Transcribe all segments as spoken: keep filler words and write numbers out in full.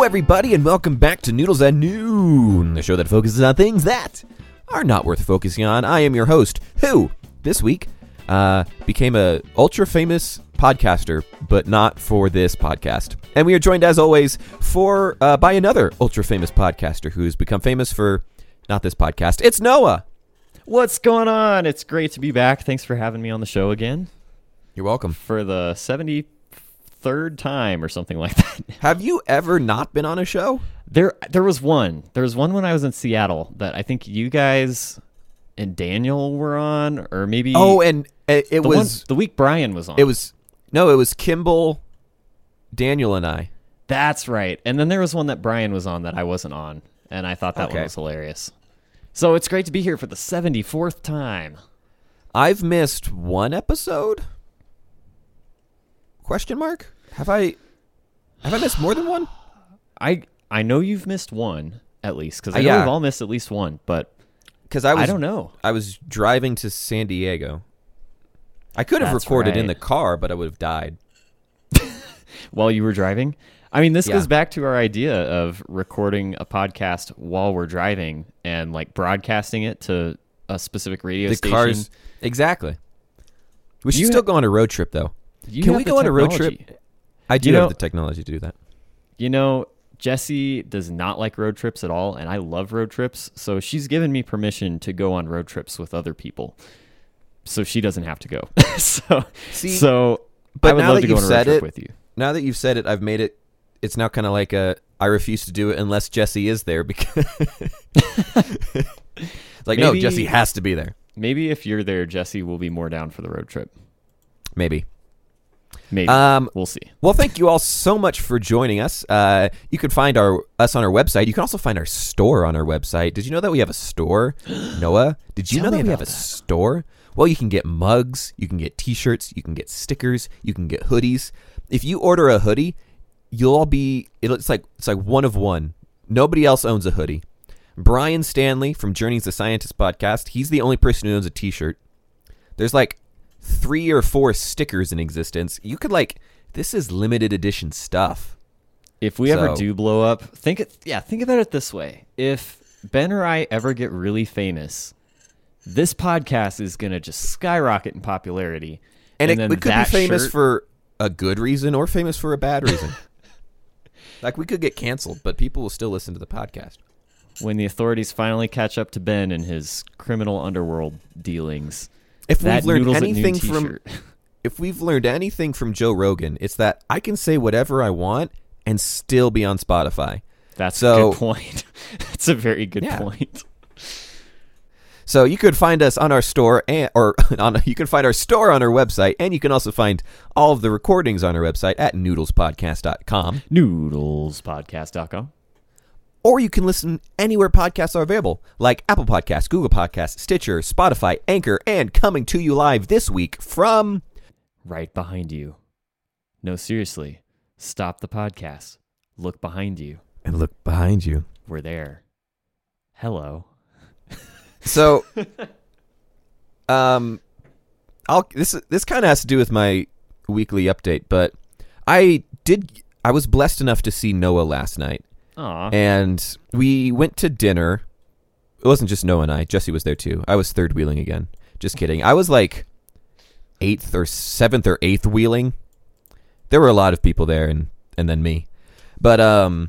Hello, everybody, and welcome back to Noodles at Noon, the show that focuses on things that are not worth focusing on. I am your host, who, this week, uh, became a ultra-famous podcaster, but not for this podcast. And we are joined, as always, for uh, by another ultra-famous podcaster who's become famous for not this podcast. It's Noah! What's going on? It's great to be back. Thanks for having me on the show again. You're welcome. For the seventy-third time or something like that. Have you ever not been on a show? There there was one. There was one when I was in Seattle that I think you guys and Daniel were on, or maybe... Oh, and it, it the was... One, the week Brian was on. It was... No, it was Kimball, Daniel, and I. That's right. And then there was one that Brian was on that I wasn't on, and I thought that okay. one was hilarious. So it's great to be here for the seventy-fourth time. I've missed one episode? Question mark? Have I have I missed more than one? I I know you've missed one, at least, because I uh, know yeah. we've all missed at least one, but Cause I, was, I don't know. I was driving to San Diego. I could have That's recorded right. in the car, but I would have died. While you were driving? I mean, this Yeah. goes back to our idea of recording a podcast while we're driving and like broadcasting it to a specific radio The station. cars, exactly. We should You still ha- go on a road trip, though. You Can have we the go on a road technology. trip? I do You have know- the technology to do that. You know, Jesse does not like road trips at all, and I love road trips, so she's given me permission to go on road trips with other people, so she doesn't have to go. so, See, so but I would now love that to go you've on a road said trip it, with you. Now that you've said it, I've made it. It's now kind of like a. I refuse to do it unless Jesse is there because. like no, Maybe- Jesse has to be there. Maybe if you're there, Jesse will be more down for the road trip. Maybe. Maybe. Um, we'll see. Well, thank you all so much for joining us. Uh, you can find our us on our website. You can also find our store on our website. Did you know that we have a store, Noah? Did you Tell know that me we have a about that. store? Well, you can get mugs, you can get T-shirts, you can get stickers, you can get hoodies. If you order a hoodie, you'll all be. It's like it's like one of one. Nobody else owns a hoodie. Brian Stanley from Journeys the Scientist podcast. He's the only person who owns a T-shirt. There's like three or four stickers in existence. You could like, this is limited edition stuff. If we So- ever do blow up, think it, yeah, think about it this way. If Ben or I ever get really famous, this podcast is going to just skyrocket in popularity. And, it, then it could be that famous shirt- for a good reason or famous for a bad reason. Like we could get canceled, but people will still listen to the podcast. when the authorities finally catch up to Ben and his criminal underworld dealings. If that we've learned Noodles at Noon anything from t-shirt. if we've learned anything from Joe Rogan, it's that I can say whatever I want and still be on Spotify. That's So- a good point. That's a very good Yeah. point. So you could find us on our store, and, or on you can find our store on our website, and you can also find all of the recordings on our website at noodles podcast dot com. noodles podcast dot com. Or you can listen anywhere podcasts are available, like Apple Podcasts, Google Podcasts, Stitcher, Spotify, Anchor, and coming to you live this week from... Right behind you. No, seriously. Stop the podcast. Look behind you. And look behind you. We're there. Hello. So, um, I'll this this kind of has to do with my weekly update, but I did I was blessed enough to see Noah last night, Aw. and we went to dinner. It wasn't just Noah and I; Jesse was there too. I was third wheeling again. Just kidding. I was like eighth or seventh or eighth wheeling. There were a lot of people there, and and then me, but um.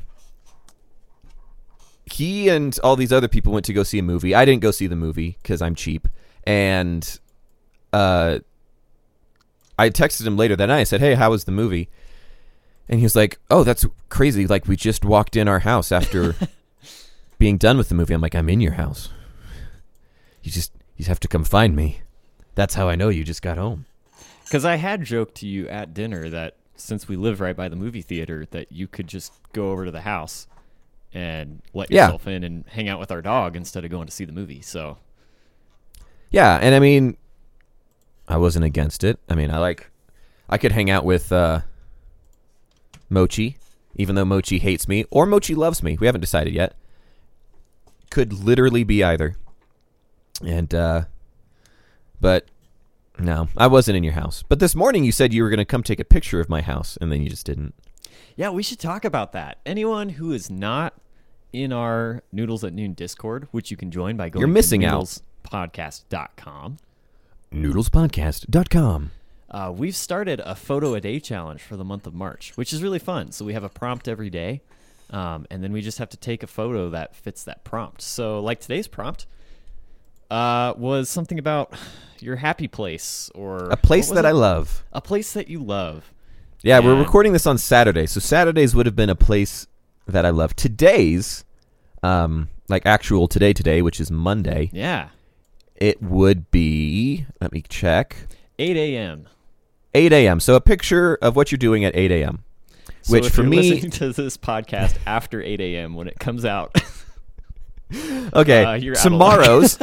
He and all these other people went to go see a movie. I didn't go see the movie because I'm cheap. And uh, I texted him later that night. I said, hey, how was the movie? And he was like, oh, that's crazy. Like, we just walked in our house after being done with the movie. I'm like, I'm in your house. You just, you have to come find me. That's how I know you just got home. Because I had joked to you at dinner that since we live right by the movie theater, that you could just go over to the house and let Yeah. yourself in and hang out with our dog instead of going to see the movie. So Yeah, and I mean, I wasn't against it. I mean, I like, I could hang out with uh, Mochi, even though Mochi hates me, or Mochi loves me. We haven't decided yet. Could literally be either. And, uh, but no, I wasn't in your house. But this morning you said you were going to come take a picture of my house, and then you just didn't. Yeah, we should talk about that. Anyone who is not in our Noodles at Noon Discord, which you can join by going You're missing to out. noodles podcast dot com. noodles podcast dot com. Uh, we've started a photo a day challenge for the month of March, which is really fun. So we have a prompt every day, um, and then we just have to take a photo that fits that prompt. So like today's prompt uh, was something about your happy place or A place what was that it? I love. A place that you love. Yeah, we're And- recording this on Saturday, so Saturdays would have been a place that I love. Today's, um, like actual today today, which is Monday, Yeah. it would be, let me check, eight a.m. eight a.m. So a picture of what you're doing at eight a.m. So Which if for you're me, listening to this podcast after eight a.m. when it comes out, okay, uh, you're out of tomorrow's,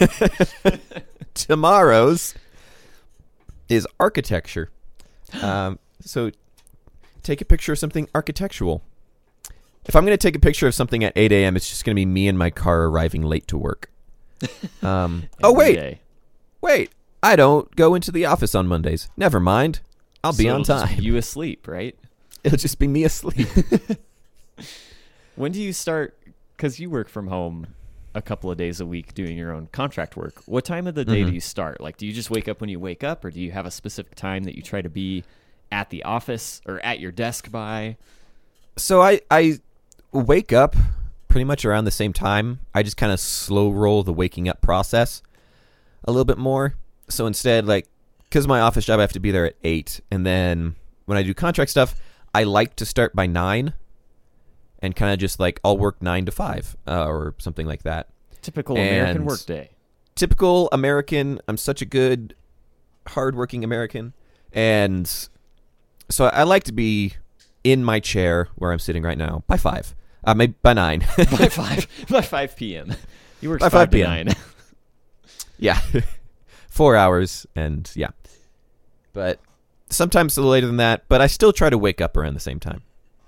tomorrow's is architecture. Um, so take a picture of something architectural. If I'm going to take a picture of something at eight a.m., it's just going to be me in my car arriving late to work. Um, oh, every wait, day. wait. I don't go into the office on Mondays. Never mind. I'll be So on it'll just time. be you asleep, right? It'll just be me asleep. When do you start? Because you work from home a couple of days a week doing your own contract work. What time of the day Mhm. do you start? Like, do you just wake up when you wake up, or do you have a specific time that you try to be at the office or at your desk by? So I, I wake up pretty much around the same time. I just kind of slow roll the waking up process a little bit more. So instead, like, because my office job, I have to be there at eight. And then when I do contract stuff, I like to start by nine and kind of just like, I'll work nine to five uh, or something like that. Typical American And- work day. Typical American. I'm such a good, hardworking American. And so I like to be in my chair where I'm sitting right now by five. Uh, maybe by nine. by five by five p.m. You work By five, five to p.m. nine. Yeah. Four hours and yeah. But sometimes a little later than that, but I still try to wake up around the same time.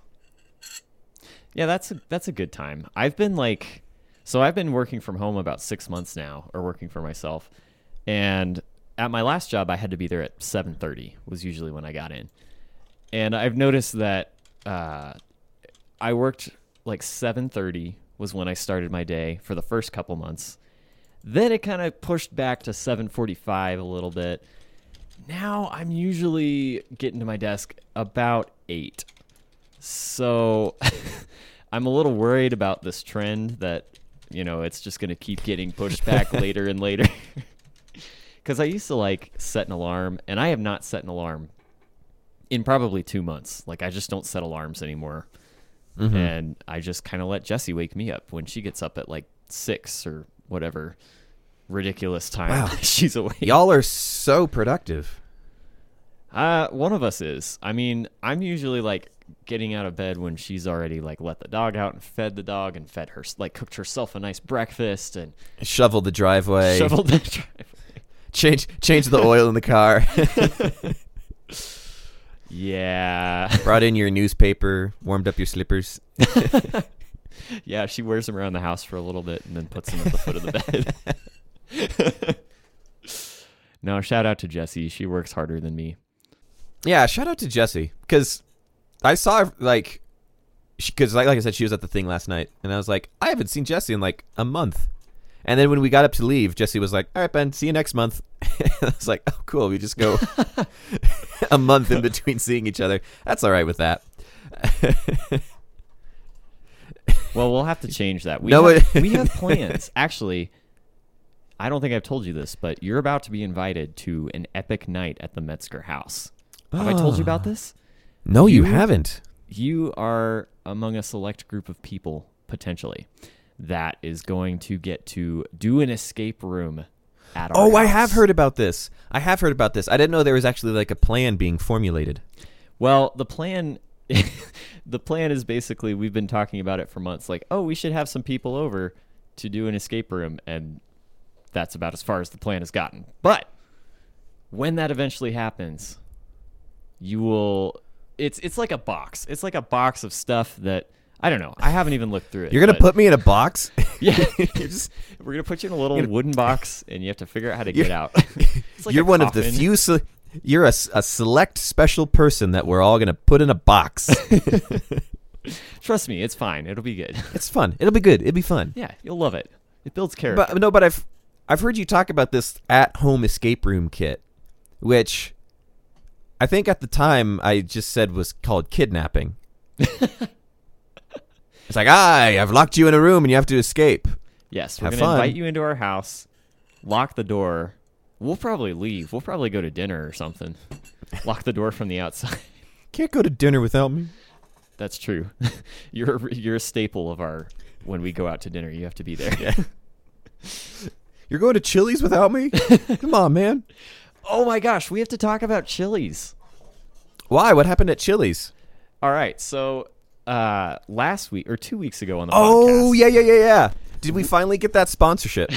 Yeah, that's a, that's a good time. I've been like, so I've been working from home about six months now, or working for myself. And at my last job, I had to be there at seven thirty was usually when I got in. And I've noticed that uh, I worked like seven thirty was when I started my day for the first couple months. Then it kind of pushed back to seven forty-five a little bit. Now I'm usually getting to my desk about eight. So I'm a little worried about this trend that, you know, it's just going to keep getting pushed back later and later. Because I used to like set an alarm, and I have not set an alarm in probably two months. Like, I just don't set alarms anymore. Mm-hmm. And I just kind of let Jessie wake me up when she gets up at like six or whatever ridiculous time Wow. she's awake. Y'all are so productive. Uh, one of us is. I mean, I'm usually like getting out of bed when she's already like let the dog out and fed the dog and fed her, like cooked herself a nice breakfast and Shovel the driveway. shoveled the driveway. Change change the oil in the car. Yeah. Brought in your newspaper. Warmed up your slippers. Yeah, she wears them around the house for a little bit and then puts them at the foot of the bed. No, shout out to Jessie. She works harder than me. Yeah, shout out to Jessie. Because I saw her, like, because like, like I said, she was at the thing last night. And I was like, I haven't seen Jessie in like a month. And then when we got up to leave, Jessie was like, all right, Ben, see you next month. I was like, oh, cool. We just go a month in between seeing each other. That's all right with that. Well, we'll have to change that. We, No, have, it- we have plans. Actually, I don't think I've told you this, but you're about to be invited to an epic night at the Metzger house. Have I told you about this? No, you, You- haven't. You are among a select group of people, potentially, that is going to get to do an escape room at our Oh, I house. have heard about this. I have heard about this. I didn't know there was actually like a plan being formulated. Well, the plan the plan is basically, we've been talking about it for months, like, oh, we should have some people over to do an escape room, and that's about as far as the plan has gotten. But when that eventually happens, you will it's it's like a box. It's like a box of stuff that I don't know. I haven't even looked through it. You're gonna but- put me in a box? Yeah, you're just we're gonna put you in a little You're gonna- wooden box, and you have to figure out how to You're- get out. It's like You're a one of the coffin. few. Ce- You're a, s- a select special person that we're all going to put in a box. Trust me, it's fine. It'll be good. It's fun. It'll be good. It'll be fun. Yeah, you'll love it. It builds character. But no, but I've I've heard you talk about this at-home escape room kit, which I think at the time I just said was called kidnapping. It's like, "Aye, I've locked you in a room and you have to escape." Yes, we're Have going to fun. invite you into our house, lock the door. We'll probably leave. We'll probably go to dinner or something. Lock the door from the outside. Can't go to dinner without me. That's true. You're you're a staple of our when we go out to dinner. You have to be there. Yeah. You're going to Chili's without me? Come on, man. Oh my gosh, we have to talk about Chili's. Why? What happened at Chili's? All right, so uh, last week or two weeks ago on the Oh, podcast. yeah, yeah, yeah, yeah. Did we finally get that sponsorship?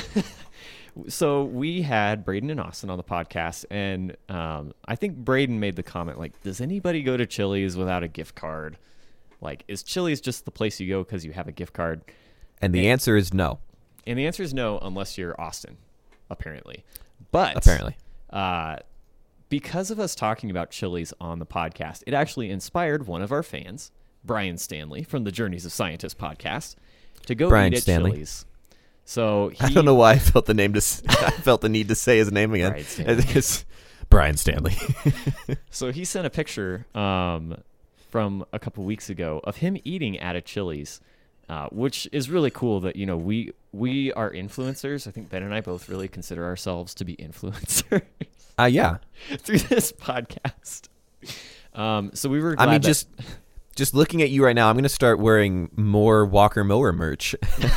So we had Braden and Austin on the podcast, and um, I think Braden made the comment like, "Does anybody go to Chili's without a gift card? Like, is Chili's just the place you go because you have a gift card?" And the answer is no. And the answer is no, unless you're Austin, apparently. But Apparently. uh, because of us talking about Chili's on the podcast, it actually inspired one of our fans, Brian Stanley from the Journeys of Scientists podcast, to go Brian eat at Stanley. Chili's. So he, I don't know why I felt the name to. s- I felt the need to say his name again. Brian Stanley. It's Brian Stanley. So he sent a picture um, from a couple weeks ago of him eating at a Chili's, uh, which is really cool. That you know we we are influencers. I think Ben and I both really consider ourselves to be influencers Uh, yeah. through this podcast. Um, so we were. Glad I mean, that- just just looking at you right now, I'm going to start wearing more Walker Mower merch.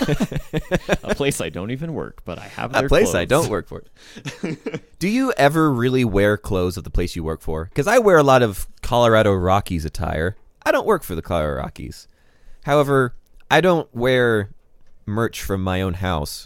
a place I don't even work, but I have A their place I clothes. don't work for. Do you ever really wear clothes of the place you work for? Because I wear a lot of Colorado Rockies attire. I don't work for the Colorado Rockies. However, I don't wear merch from my own house.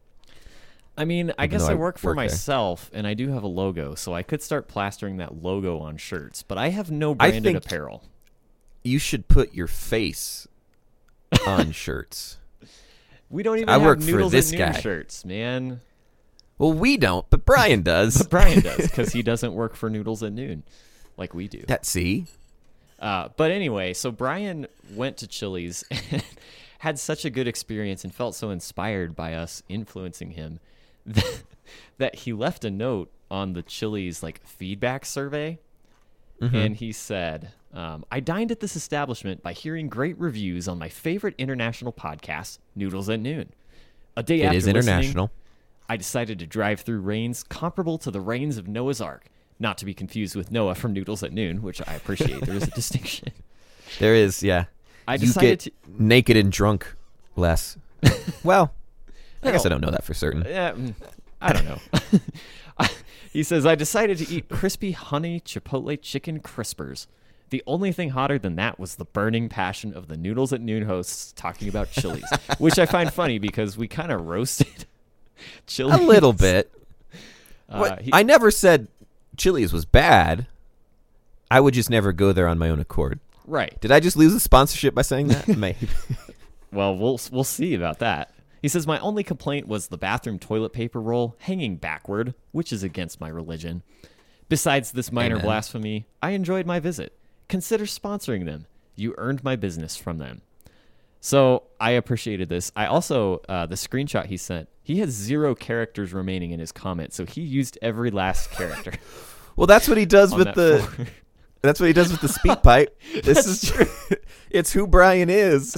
I mean, I Even guess though I I work for work there. myself, and I do have a logo, so I could start plastering that logo on shirts. But I have no I branded think- apparel. You should put your face on shirts. We don't even I have work for noodles this at noon guy. shirts, man. Well, we don't, but Brian does. But Brian does because he doesn't work for Noodles at Noon like we do. That see? Uh, but anyway, so Brian went to Chili's and had such a good experience and felt so inspired by us influencing him that, that he left a note on the Chili's like feedback survey. Mm-hmm. And he said, um, I dined at this establishment by hearing great reviews on my favorite international podcast, Noodles at Noon. A day It after is listening, international. I decided to drive through rains comparable to the rains of Noah's Ark. Not to be confused with Noah from Noodles at Noon, which I appreciate. There is a distinction. There is, yeah. I You decided get to. naked and drunk less. Well, I guess I No. don't know that for certain. Yeah, mm, I don't know. I- he says, I decided to eat crispy honey chipotle chicken crispers. The only thing hotter than that was the burning passion of the Noodles at Noon hosts talking about Chili's, which I find funny because we kind of roasted Chili's. A little bit. Uh, What- he- I never said Chili's was bad. I would just never go there on my own accord. right. Did I just lose the sponsorship by saying that? Maybe. Well, we'll we'll see about that. He says, my only complaint was the bathroom toilet paper roll hanging backward, which is against my religion. Besides this minor Amen. blasphemy, I enjoyed my visit. Consider sponsoring them. You earned my business from them. So I appreciated this. I also, uh, the screenshot he sent, he has zero characters remaining in his comment, so he used every last character. Well, that's what he does on with that the. form. That's what he does with the speak pipe. This is true. It's who Brian is.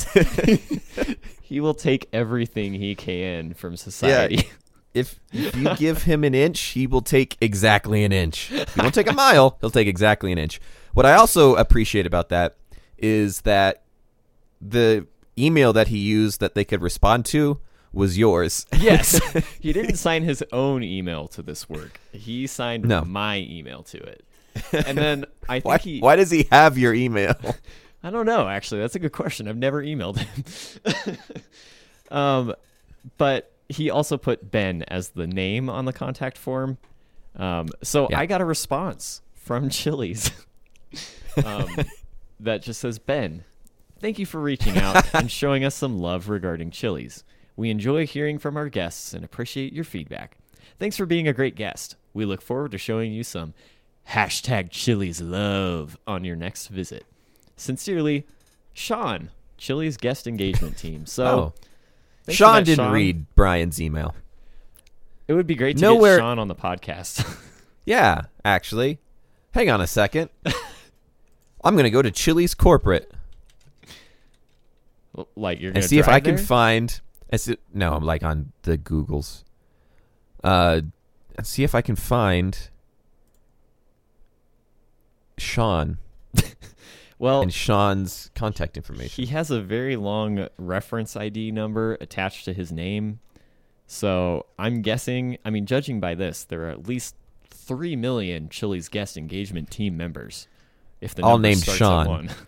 He will take everything he can from society. If, if you give him an inch, he will take exactly an inch. He won't take a mile. He'll take exactly an inch. What I also appreciate about that is that the email that he used that they could respond to was yours. Yes. He didn't sign his own email to this work. He signed No. my email to it. And then I think Why, he why does he have your email? I don't know, actually. That's a good question. I've never emailed him. um but he also put Ben as the name on the contact form. Um so Yeah. I got a response from Chili's. um that just says, Ben, thank you for reaching out and showing us some love regarding Chili's. We enjoy hearing from our guests and appreciate your feedback. Thanks for being a great guest. We look forward to showing you some hashtag Chili's love on your next visit. Sincerely, Sean, Chili's guest engagement team. So, Oh. thanks for Sean that, didn't Sean. read Brian's email. It would be great to Nowhere- get Sean on the podcast. Yeah, actually. Hang on a second. I'm going to go to Chili's corporate Like you're and gonna see if drive I can there? find. Is it, no, I'm like on the Googles. Uh, and see if I can find Sean Well, and Sean's contact information. he has a very long reference I D number attached to his name. So I'm guessing, I mean, judging by this, there are at least three million Chili's guest engagement team members. If the All number named starts Sean.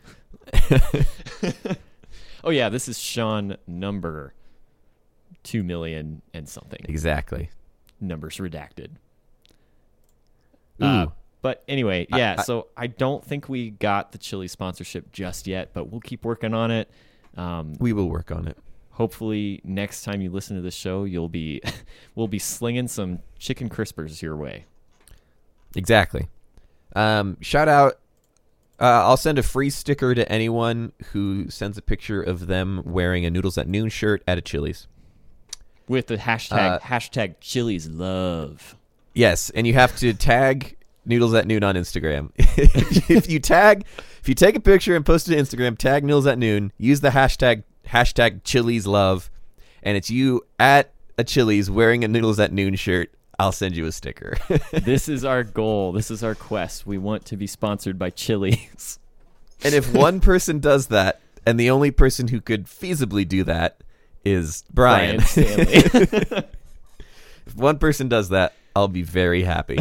at one. Oh, yeah, this is Sean number two million and something. Exactly. Numbers redacted. Ooh. Uh, but anyway, I- yeah, I- so I don't think we got the Chili sponsorship just yet, but we'll keep working on it. Um, We will work on it. hopefully next time you listen to this show, you'll be we'll be slinging some chicken crispers your way. Exactly. Um, shout out. Uh, I'll send a free sticker to anyone who sends a picture of them wearing a Noodles at Noon shirt at a Chili's. With the hashtag Uh, hashtag Chili's love. Yes, and you have to tag Noodles at Noon on Instagram. if you tag, if you take a picture and post it to Instagram, tag Noodles at Noon. Use the hashtag hashtag Chili's love, and it's you at a Chili's wearing a Noodles at Noon shirt. I'll send you a sticker. This is our goal. This is our quest. We want to be sponsored by Chili's. And if one person does that, and the only person who could feasibly do that is Brian. Brian Stanley. If one person does that, I'll be very happy.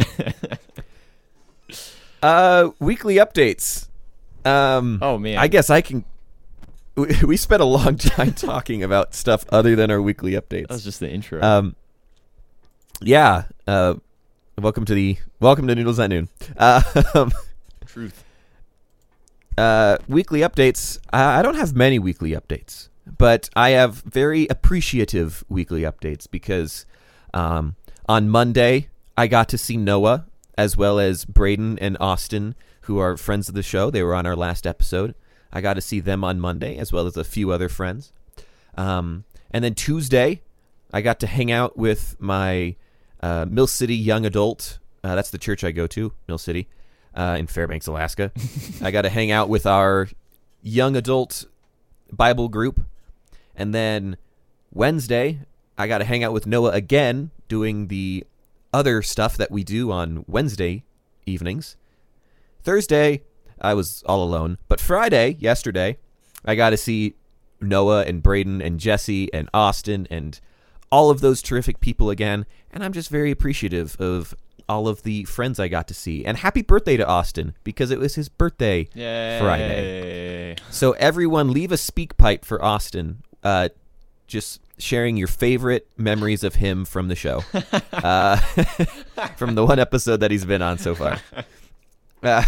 uh, weekly updates. Um, Oh, man. I guess I can. We, we spent a long time talking about stuff other than our weekly updates. That was just the intro. Um, yeah. Uh, welcome to the welcome to Noodles at Noon. Um, Truth. uh, weekly updates. I I don't have many weekly updates, but I have very appreciative weekly updates because um, on Monday I got to see Noah as well as Braden and Austin, who are friends of the show. They were on our last episode. I got to see them on Monday as well as a few other friends. Um, and then Tuesday, I got to hang out with my uh, Mill City Young Adult. Uh, that's the church I go to, Mill City, uh, in Fairbanks, Alaska. I got to hang out with our young adult Bible group. And then Wednesday, I got to hang out with Noah again, doing the other stuff that we do on Wednesday evenings. Thursday, I was all alone. But Friday, yesterday, I got to see Noah and Braden and Jesse and Austin and all of those terrific people again. And I'm just very appreciative of all of the friends I got to see. And happy birthday to Austin, because it was his birthday Yay. Friday. So everyone, leave a speak pipe for Austin. Uh, just sharing your favorite memories of him from the show, uh, from the one episode that he's been on so far. Uh,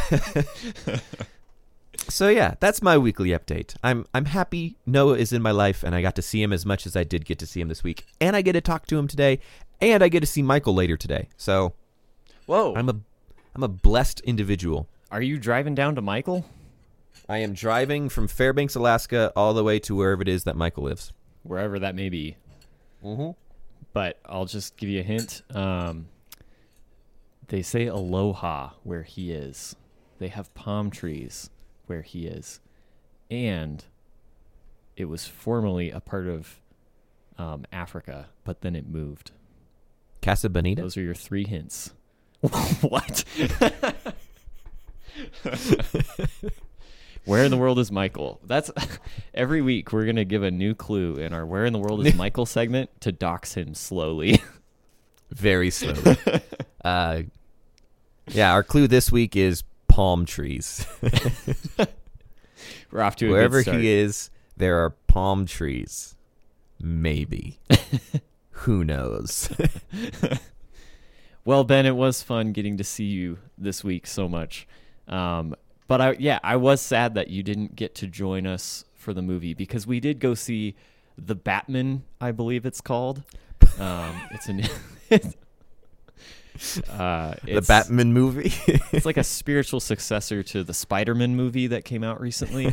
so yeah, that's my weekly update. I'm I'm happy Noah is in my life, and I got to see him as much as I did get to see him this week, and I get to talk to him today, and I get to see Michael later today. So Whoa. I'm a I'm a blessed individual. Are you driving down to Michael? I am driving from Fairbanks, Alaska, all the way to wherever it is that Michael lives. Wherever that may be. Mm-hmm. But I'll just give you a hint. Um, they say aloha where he is. They have palm trees where he is. And it was formerly a part of um, Africa, but then it moved. Casa Bonita? Those are your three hints. What? Where in the world is Michael? That's every week we're going to give a new clue in our Where in the World is Michael segment to dox him slowly. Very slowly. uh, yeah, our clue this week is palm trees. We're off to a Wherever good start. he is, there are palm trees. Maybe. Who knows? Well, Ben, it was fun getting to see you this week so much. Um, but I, yeah, I was sad that you didn't get to join us for the movie because we did go see The Batman, I believe it's called. Um, it's an Uh, The it's, Batman movie. it's like a spiritual successor to the Spider-Man movie that came out recently,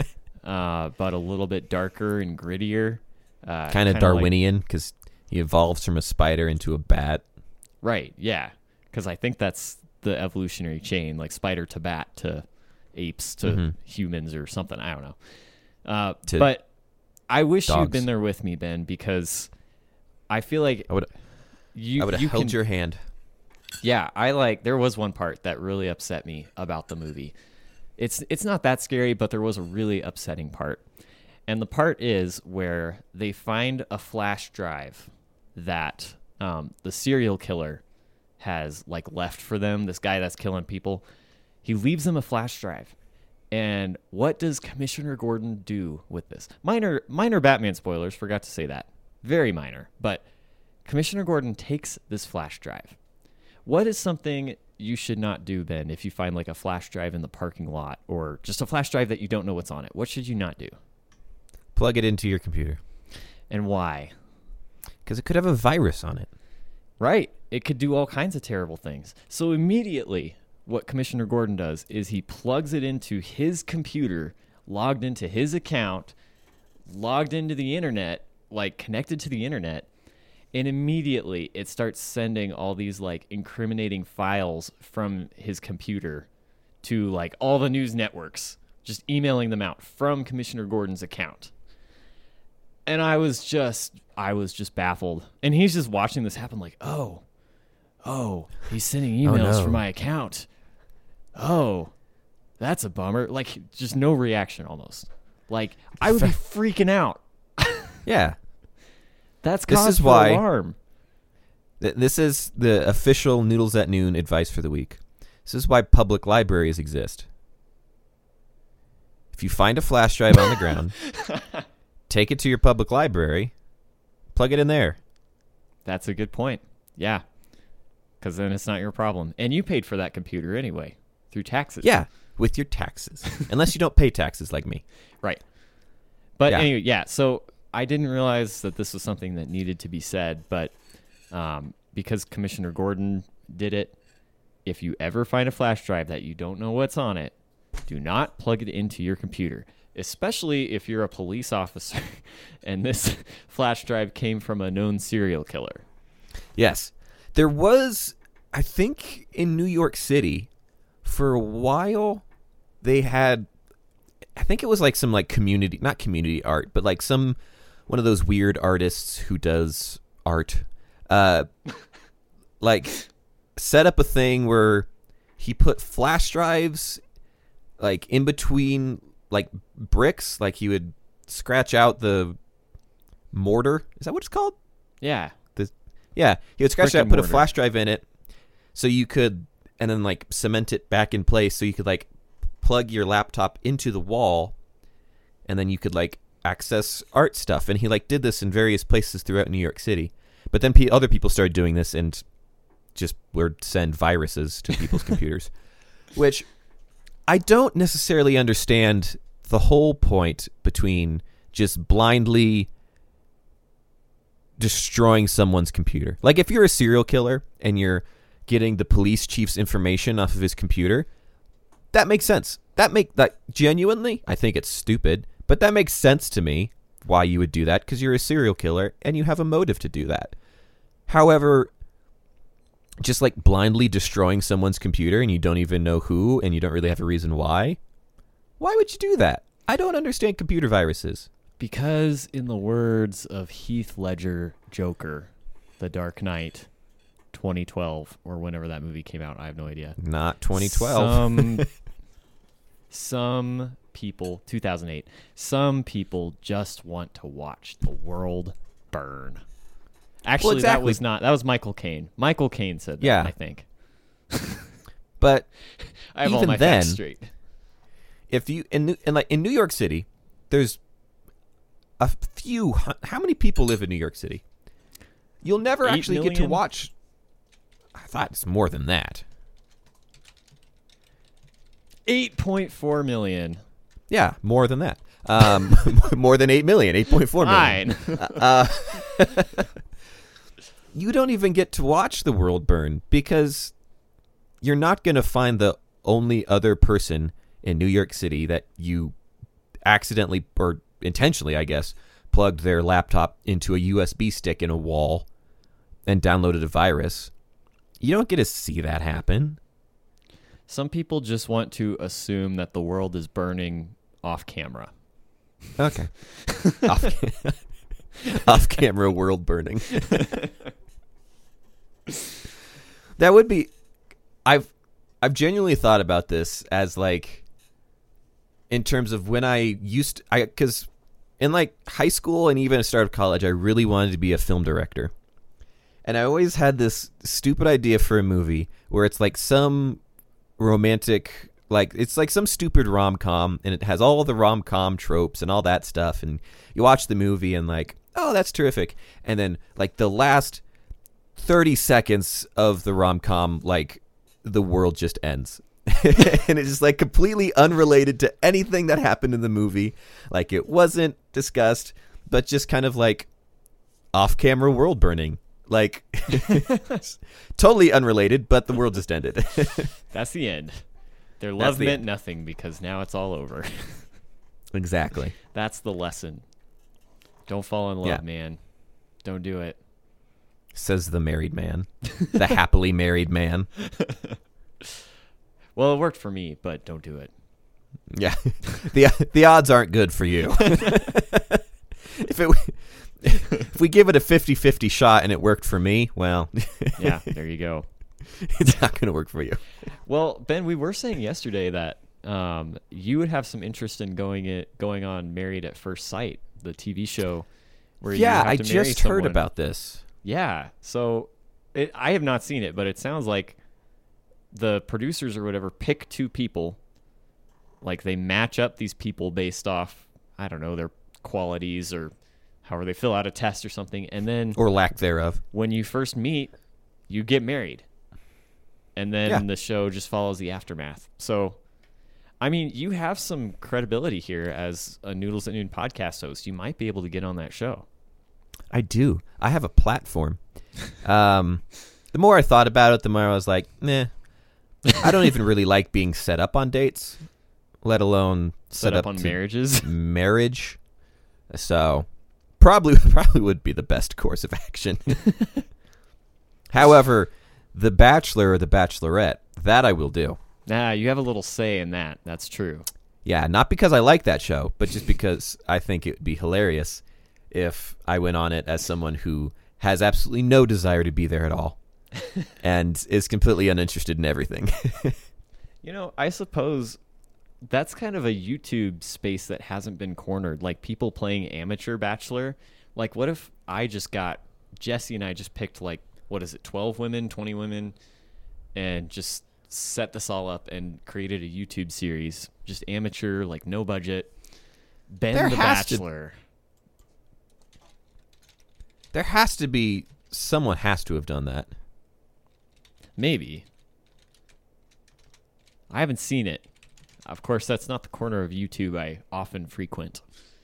uh, but a little bit darker and grittier. Uh, kind of kinda Darwinian because he evolves from a spider into a bat. Like, right, yeah. Because I think that's the evolutionary chain, like spider to bat to apes to Mm-hmm. humans or something. I don't know. Uh, To but I wish you'd dogs. been there with me, Ben, because I feel like I would you, I would have you held can, your hand. Yeah, I like. There was one part that really upset me about the movie. It's it's not that scary, but there was a really upsetting part, and the part is where they find a flash drive that um, the serial killer has like left for them. This guy that's killing people, he leaves them a flash drive. And what does Commissioner Gordon do with this? Minor minor Batman spoilers. Forgot to say that. Very minor, but Commissioner Gordon takes this flash drive. What is something you should not do, Ben, if you find like a flash drive in the parking lot or just a flash drive that you don't know what's on it? What should you not do? Plug it into your computer And why? because it could have a virus on it. Right. It could do all kinds of terrible things. So immediately, what Commissioner Gordon does is he plugs it into his computer, logged into his account, logged into the internet, like connected to the internet, and immediately it starts sending all these like incriminating files from his computer to like all the news networks, just emailing them out from Commissioner Gordon's account. And I was just, I was just baffled. And he's just watching this happen like, oh, oh, he's sending emails no. from my account. Oh, that's a bummer. Like just no reaction almost. Like I would be freaking out. Yeah. That's This cause is for why- alarm. Th- This is the official Noodles at Noon advice for the week. This is why public libraries exist. If you find a flash drive on the ground, take it to your public library, plug it in there. That's a good point. Yeah. Because then it's not your problem. And you paid for that computer anyway through taxes. Yeah, with your taxes. Unless you don't pay taxes like me. Right. But Yeah. anyway, yeah. So I didn't realize that this was something that needed to be said. But um, because Commissioner Gordon did it, if you ever find a flash drive that you don't know what's on it, do not plug it into your computer. Especially if you're a police officer and this flash drive came from a known serial killer. Yes. There was, I think, in New York City, for a while, they had, I think it was like some like community, not community art, but like some, one of those weird artists who does art, uh, like set up a thing where he put flash drives like in between like bricks, like he would scratch out the mortar. Is that what it's called? Yeah. Yeah, he would scratch Brick it out, and put a mortar. flash drive in it, so you could, and then like cement it back in place, so you could like plug your laptop into the wall, and then you could like access art stuff. And he like did this in various places throughout New York City. But then pe- other people started doing this and just would send viruses to people's computers, which I don't necessarily understand the whole point between just blindly destroying someone's computer. Like if you're a serial killer and you're getting the police chief's information off of his computer, that makes sense. That make that genuinely, I think it's stupid, but that makes sense to me why you would do that, because you're a serial killer and you have a motive to do that. However, just like blindly destroying someone's computer and you don't even know who and you don't really have a reason why, why would you do that? I don't understand computer viruses. Because in the words of Heath Ledger Joker, The Dark Knight, twenty twelve, or whenever that movie came out, I have no idea. Not twenty twelve. Some, some people, two thousand eight, some people just want to watch the world burn. Actually, Well, exactly. that was not, that was Michael Caine. Michael Caine said that, Yeah. I think. But I have all Even my then- facts straight. if you in New- in like in New York City, there's a few. hu- How many people live in New York City? You'll never Eight actually get to million? watch. I thought it's more than that. eight point four million. Yeah, more than that. Um, more than eight million. Eight point four million. Fine. Uh, you don't even get to watch the world burn because you're not going to find the only other person in New York City that you accidentally or intentionally, I guess, plugged their laptop into a U S B stick in a wall and downloaded a virus. You don't get to see that happen. Some people just want to assume that the world is burning off camera. Okay. off, off camera world burning. That would be I've I've genuinely thought about this as like in terms of when I used to, I cuz in like high school and even at the start of college I really wanted to be a film director. And I always had this stupid idea for a movie where it's like some romantic, like it's like some stupid rom-com and it has all the rom-com tropes and all that stuff. And you watch the movie and like, oh, that's terrific. And then like the last thirty seconds of the rom-com, like the world just ends. And it's just like completely unrelated to anything that happened in the movie. Like it wasn't discussed, but just kind of like off-camera world burning. Like, totally unrelated, but the world just ended. That's the end. Their love the meant end. nothing because now it's all over. Exactly. That's the lesson. Don't fall in love, Yeah. man. Don't do it. Says the married man. The happily married man. Well, it worked for me, but don't do it. Yeah. The the odds aren't good for you. If it if we give it a fifty-fifty shot and it worked for me, well, Yeah, there you go. it's not going to work for you. Well, Ben, we were saying yesterday that um, you would have some interest in going it going on Married at First Sight, the T V show where you Yeah, have I to marry just heard someone. about this. Yeah, so it, I have not seen it, but it sounds like the producers or whatever pick two people, like they match up these people based off, I don't know, their qualities or however they fill out a test or something, and then Or lack thereof. when you first meet, you get married. And then Yeah. the show just follows the aftermath. So, I mean, you have some credibility here as a Noodles at Noon podcast host. You might be able to get on that show. I do. I have a platform. Um, the more I thought about it, the more I was like, nah. I don't even really like being set up on dates, let alone Set, set, up, on to marriages. marriage. So probably probably would be the best course of action. However, The Bachelor or The Bachelorette, that I will do. Nah, you have a little say in that. That's true. Yeah, not because I like that show, but just because I think it would be hilarious if I went on it as someone who has absolutely no desire to be there at all and is completely uninterested in everything. You know, I suppose that's kind of a YouTube space that hasn't been cornered. Like people playing amateur Bachelor. Like, what if I just got Jesse and I just picked like, what is it, twelve women, twenty women, and just set this all up and created a YouTube series, just amateur, like no budget. Ben There the has to- Bachelor. There has to be, someone has to have done that. Maybe. I haven't seen it. Of course, that's not the corner of YouTube I often frequent.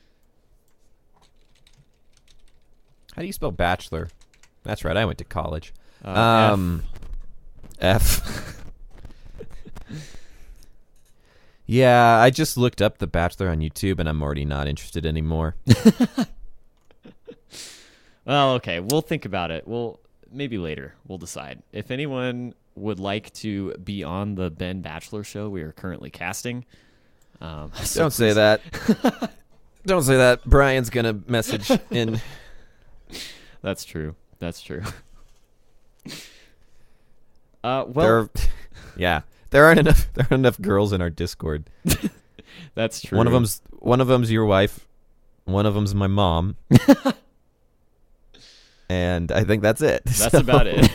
How do you spell bachelor? That's right, I went to college. Uh, um, F. Yeah, I just looked up The Bachelor on YouTube, and I'm already not interested anymore. Well, okay, we'll think about it. We'll maybe later we'll decide. If anyone would like to be on the Ben Bachelor show, we are currently casting. Um, so Don't say please- that. Don't say that. Brian's gonna message in. That's true. That's true. Uh, well, There are, yeah, there aren't enough. There aren't enough girls in our Discord. that's true. One of them's one of them's your wife. One of them's my mom. And I think that's it. That's So- about it.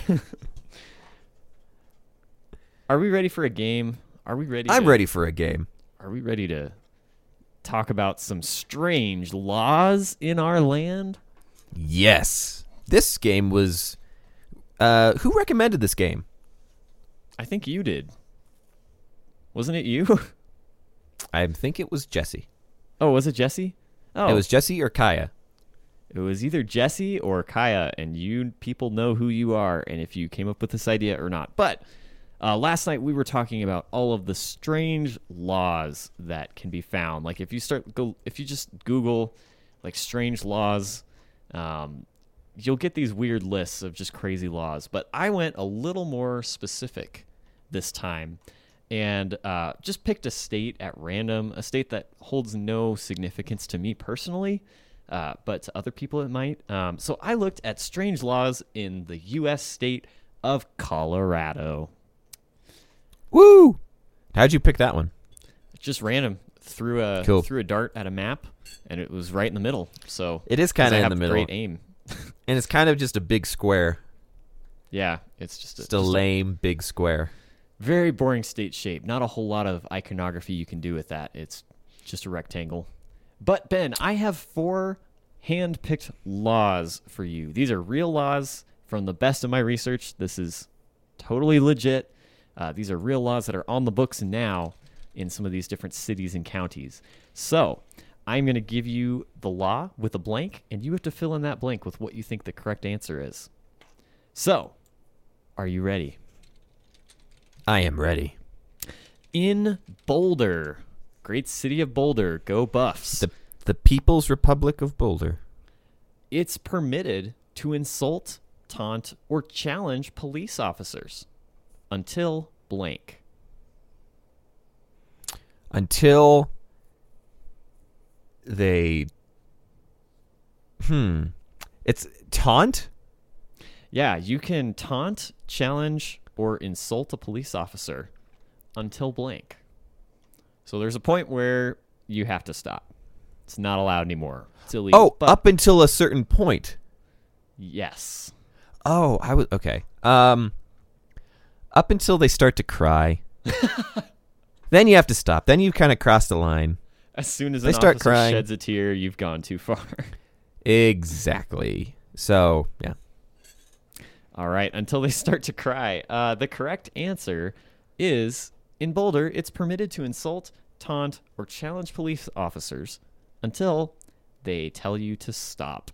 Are we ready for a game? Are we ready? I'm to, ready for a game. Are we ready to talk about some strange laws in our land? Yes. This game was. Uh, who recommended this game? I think you did. Wasn't it you? I think it was Jesse. Oh, was it Jesse? Oh, It was Jesse or Kaya. It was either Jesse or Kaya, and you people know who you are and if you came up with this idea or not. But uh, last night we were talking about all of the strange laws that can be found. Like if you start go, if you just Google like strange laws, um, you'll get these weird lists of just crazy laws. But I went a little more specific this time and uh, just picked a state at random, a state that holds no significance to me personally, uh, but to other people it might. Um, so I looked at strange laws in the U S state of Colorado. Woo! How'd you pick that one? Just random. Threw a Cool. threw a dart at a map, and it was right in the middle. So It is kind 'cause I of in have the middle. Great aim. And it's kind of just a big square. Yeah, it's just a, Just a just a lame big square. very boring state shape. Not a whole lot of iconography you can do with that. It's just a rectangle. But Ben, I have four hand-picked laws for you. These are real laws from the best of my research. This is totally legit. Uh, these are real laws that are on the books now in some of these different cities and counties. So I'm going to give you the law with a blank, and you have to fill in that blank with what you think the correct answer is. So, are you ready? I am ready. In Boulder, great city of Boulder, go Buffs. The the People's Republic of Boulder. It's permitted to insult, taunt, or challenge police officers until blank. Until they Hmm. It's taunt? Yeah, you can taunt, challenge, or insult a police officer until blank. So there's a point where you have to stop. It's not allowed anymore. It's illegal. Oh, but up until a certain point. yes. Oh, I was okay. Um up until they start to cry. Then you have to stop. Then you kind of cross the line. As soon as They an start officer crying. sheds a tear, you've gone too far. Exactly. So, yeah. All right, until they start to cry. Uh, the correct answer is, in Boulder, it's permitted to insult, taunt, or challenge police officers until they tell you to stop.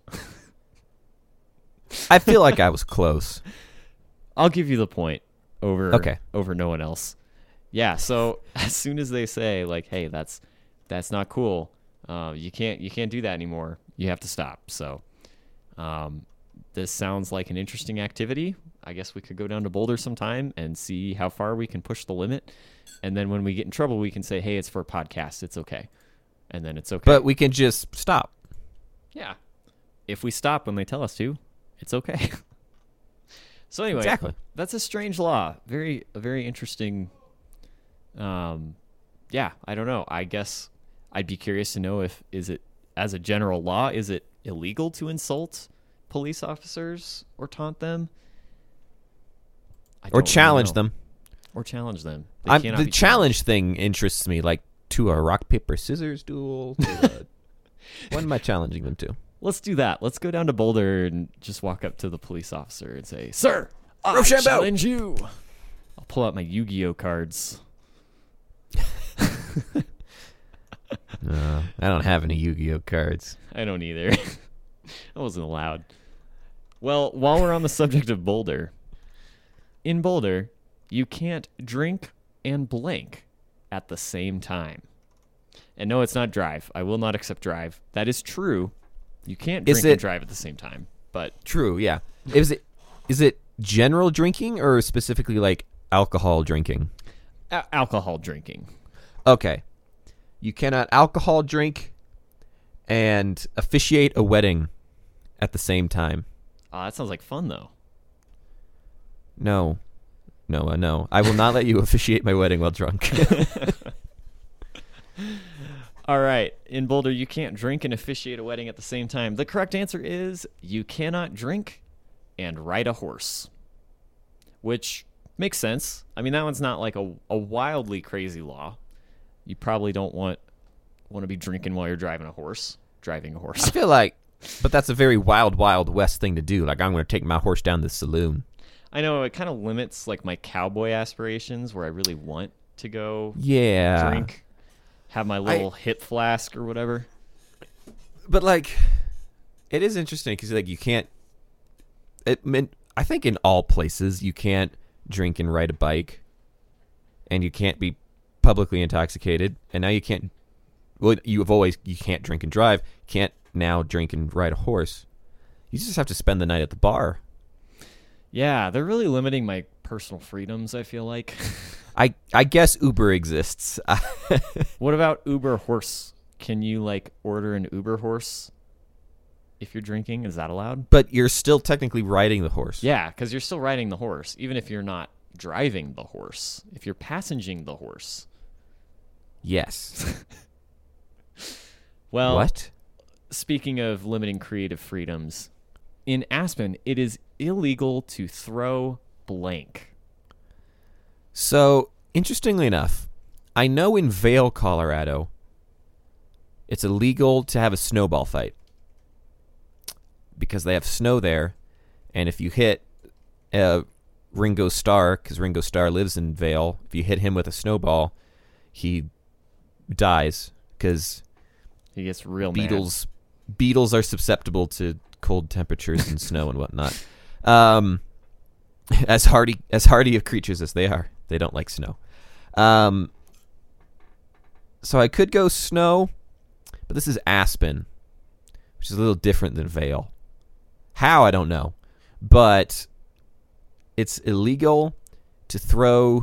I feel like I was close. I'll give you the point over Okay. over no one else. Yeah, so as soon as they say like, "Hey, that's that's not cool. Uh, you can't you can't do that anymore. You have to stop." So, um, this sounds like an interesting activity. I guess we could go down to Boulder sometime and see how far we can push the limit. And then when we get in trouble, we can say, "Hey, it's for a podcast. It's okay." And then it's okay. But we can just stop. yeah, if we stop when they tell us to, it's okay. So anyway, Exactly. that's a strange law. Very, a very interesting. Um, yeah, I don't know. I guess I'd be curious to know if is it as a general law, is it illegal to insult police officers or taunt them, I Or don't really challenge know. them. or challenge them. They I'm, cannot the be challenge thing interests me, like to a rock, paper, scissors duel. To a, what am I challenging them to? Let's do that. Let's go down to Boulder and just walk up to the police officer and say, "Sir, I Rochambeau." challenge you." I'll pull out my Yu-Gi-Oh cards. Uh, I don't have any Yu-Gi-Oh cards. I don't either. I wasn't allowed. Well, while we're on the subject of Boulder, in Boulder, you can't drink and blank at the same time. And no, it's not drive. I will not accept drive. That is true. You can't Is drink and it- drive at the same time. But True, yeah. Is it is it general drinking or specifically like alcohol drinking? a- alcohol drinking. Okay. You cannot alcohol drink and officiate a wedding at the same time. Oh, that sounds like fun, though. No. No, uh, no. I will not let you officiate my wedding while drunk. All right. In Boulder, you can't drink and officiate a wedding at the same time. The correct answer is you cannot drink and ride a horse, which makes sense. I mean, that one's not like a, a wildly crazy law. You probably don't want want to be drinking while you're driving a horse, driving a I horse. feel like, but that's a very wild, wild west thing to do. Like, I'm going to take my horse down to the saloon. I know it kind of limits like my cowboy aspirations where I really want to go Yeah. drink, have my little hip flask or whatever. But, like, It is interesting because like you can't. It meant I think in all places you can't drink and ride a bike, and you can't be publicly intoxicated, and now you can't. Well, you've always you can't drink and drive. Can't now drink and ride a horse. You just have to spend the night at the bar. Yeah, they're really limiting my personal freedoms, I feel like. I I guess Uber exists. What about Uber Horse? Can you like order an Uber Horse if you're drinking? Is that allowed? But you're still technically riding the horse. Yeah, because you're still riding the horse, even if you're not driving the horse. If you're passenging the horse. Yes. Well, what? Speaking of limiting creative freedoms, in Aspen, it is illegal to throw blank. So, interestingly enough, I know in Vail, Colorado, it's illegal to have a snowball fight because they have snow there, and if you hit uh, Ringo Starr, because Ringo Starr lives in Vail, if you hit him with a snowball, he dies because he gets real beetles. Beetles are susceptible to cold temperatures and snow and whatnot. Um, as hardy as hardy of creatures as they are, they don't like snow. Um, so I could go snow, but this is Aspen, which is a little different than Vail. How, I don't know. But it's illegal to throw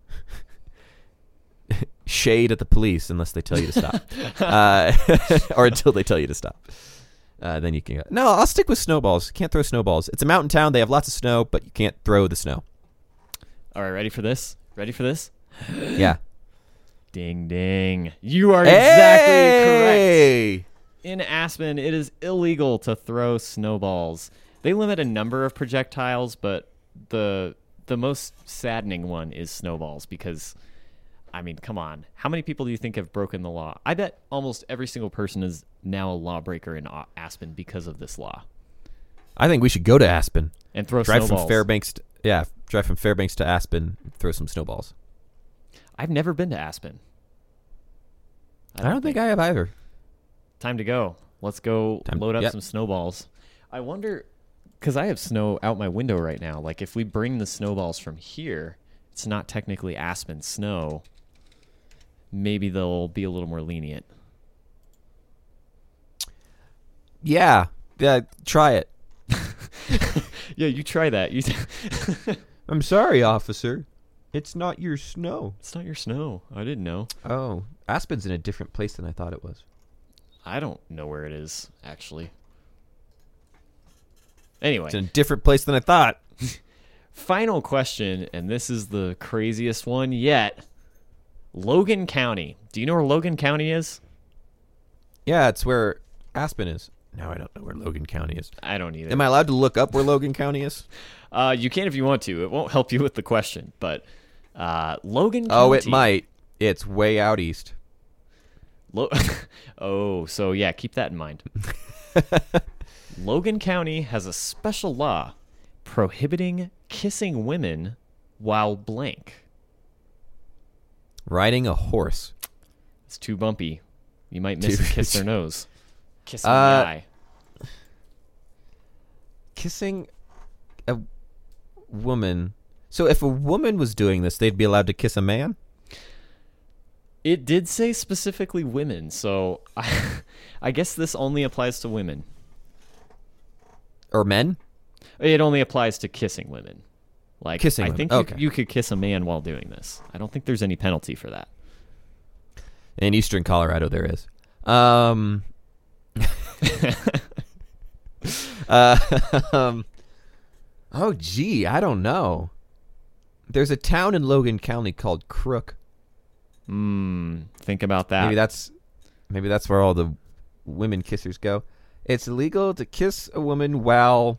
shade at the police unless they tell you to stop. uh, or until they tell you to stop. Uh, then you can go. No, I'll stick with snowballs. Can't throw snowballs. It's a mountain town. They have lots of snow, but you can't throw the snow. All right, ready for this? Ready for this? Yeah. Ding, ding. You are exactly hey! correct. In Aspen, it is illegal to throw snowballs. They limit a number of projectiles, but the the most saddening one is snowballs because, I mean, come on. How many people do you think have broken the law? I bet almost every single person is now a lawbreaker in Aspen because of this law. I think we should go to Aspen. And throw drive snowballs. from Fairbanks to, yeah, drive from Fairbanks to Aspen, throw some snowballs. I've never been to Aspen. I don't, I don't think, think I have either. Time to go. Let's go Time, load up yep. some snowballs. I wonder, because I have snow out my window right now. Like, if we bring the snowballs from here, it's not technically Aspen snow. Maybe they'll be a little more lenient. Yeah. Yeah, try it. Yeah, you try that. You I'm sorry, officer. It's not your snow. It's not your snow. I didn't know. Oh, Aspen's in a different place than I thought it was. I don't know where it is, actually. Anyway. It's in a different place than I thought. Final question, and this is the craziest one yet. Logan County. Do you know where Logan County is? Yeah, it's where Aspen is. No, I don't know where Logan County is. I don't either. Am I allowed to look up where Logan County is? Uh, you can if you want to. It won't help you with the question, but uh, Logan County. Oh, it might. It's way out east. Lo- oh, so yeah, keep that in mind. Logan County has a special law prohibiting kissing women while blank. Riding a horse. It's too bumpy. You might miss Too- and kiss their nose. Kiss Uh, in the eye. Kissing a woman. So if a woman was doing this, they'd be allowed to kiss a man? It did say specifically women, so I, I guess this only applies to women. Or men? It only applies to kissing women. Like Kissing I women, think okay. you, you could kiss a man while doing this. I don't think there's any penalty for that. In eastern Colorado, there is. Um, uh, um, oh, gee, I don't know. There's a town in Logan County called Crook. Hmm. Think about that. Maybe that's maybe that's where all the women kissers go. It's illegal to kiss a woman while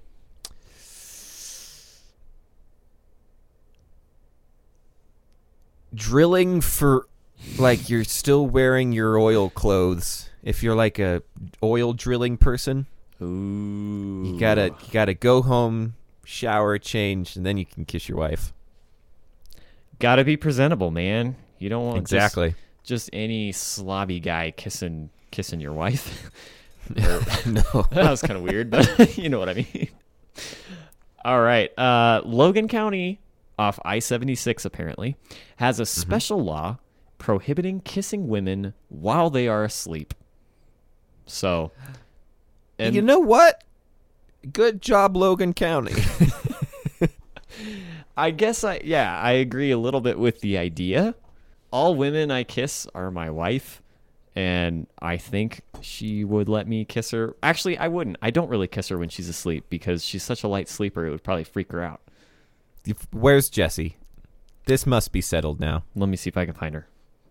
drilling for, like, you're still wearing your oil clothes. If you're like a oil drilling person, Ooh. you gotta you gotta go home, shower, change, and then you can kiss your wife. Gotta be presentable, man. You don't want Exactly. just, just any slobby guy kissing kissing your wife. No. That was kind of weird, but you know what I mean. All right. Uh, Logan County off I seventy-six apparently has a special mm-hmm. law prohibiting kissing women while they are asleep. So, and you know what? Good job, Logan County. I guess I, yeah, I agree a little bit with the idea. All women I kiss are my wife, and I think she would let me kiss her. Actually, I wouldn't. I don't really kiss her when she's asleep because she's such a light sleeper. It would probably freak her out. Where's Jesse? This must be settled now. Let me see if I can find her.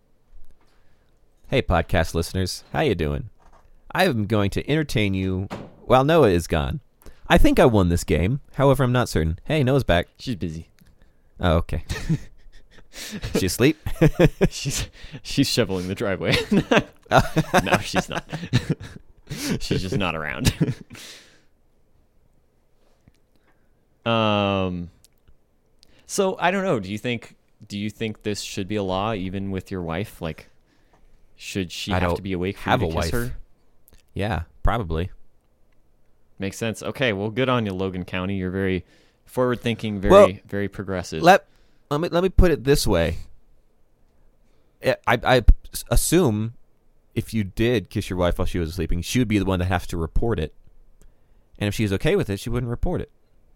Hey, podcast listeners. How you doing? I am going to entertain you while Noah is gone. I think I won this game. However, I'm not certain. Hey, Noah's back. She's busy. Oh, okay. She asleep? she's she's shoveling the driveway. No, she's not. She's just not around. um. So I don't know. Do you think do you think this should be a law even with your wife? Like, should she I have don't to be awake for have you to a kiss wife. her? Yeah, probably. Makes sense. Okay, well, good on you, Logan County. You're very forward-thinking, very, well, very progressive. Let let me let me put it this way. I, I assume if you did kiss your wife while she was sleeping, she would be the one that has to report it. And if she's okay with it, she wouldn't report it.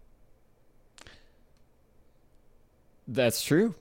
That's true.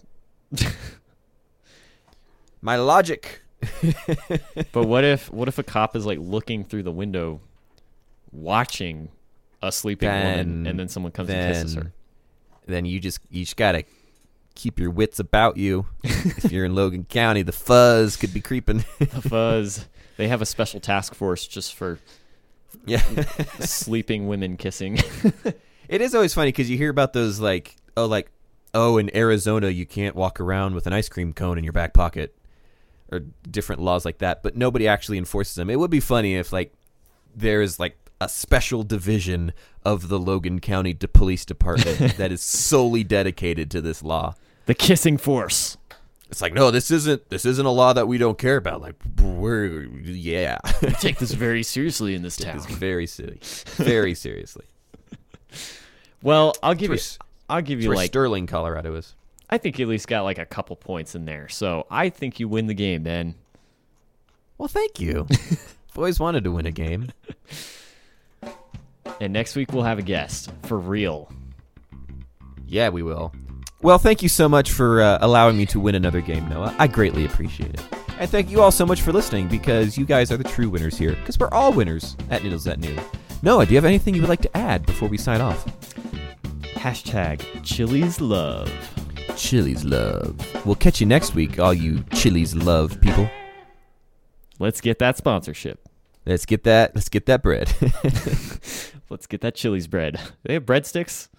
My logic. But what if what if a cop is like looking through the window, watching a sleeping then, woman, and then someone comes then, and kisses her? Then you just you just gotta keep your wits about you. If you're in Logan County, the fuzz could be creeping. The fuzz. They have a special task force just for yeah sleeping women kissing. It is always funny because you hear about those like oh like oh in Arizona you can't walk around with an ice cream cone in your back pocket. Or different laws like that, but nobody actually enforces them. It would be funny if, like, there's like a special division of the Logan County De- Police Department that is solely dedicated to this law. The kissing force. It's like, no, this isn't this isn't a law that we don't care about. Like, we're yeah, we take this very seriously in this take town. This very serious, very seriously. Well, I'll give it's you. Where, I'll give you where like Sterling, Colorado is. I think you at least got like a couple points in there. So I think you win the game, Ben. Well, thank you. I've always wanted to win a game. And next week we'll have a guest. For real. Yeah, we will. Well, thank you so much for uh, allowing me to win another game, Noah. I greatly appreciate it. And thank you all so much for listening, because you guys are the true winners here. Because we're all winners at Niddles at Noon. Noah, do you have anything you would like to add before we sign off? Hashtag Chili's Love. Chili's Love. We'll catch you next week, all you Chili's Love people. Let's get that sponsorship. Let's get that. Let's get that bread. Let's get that Chili's bread. They have breadsticks.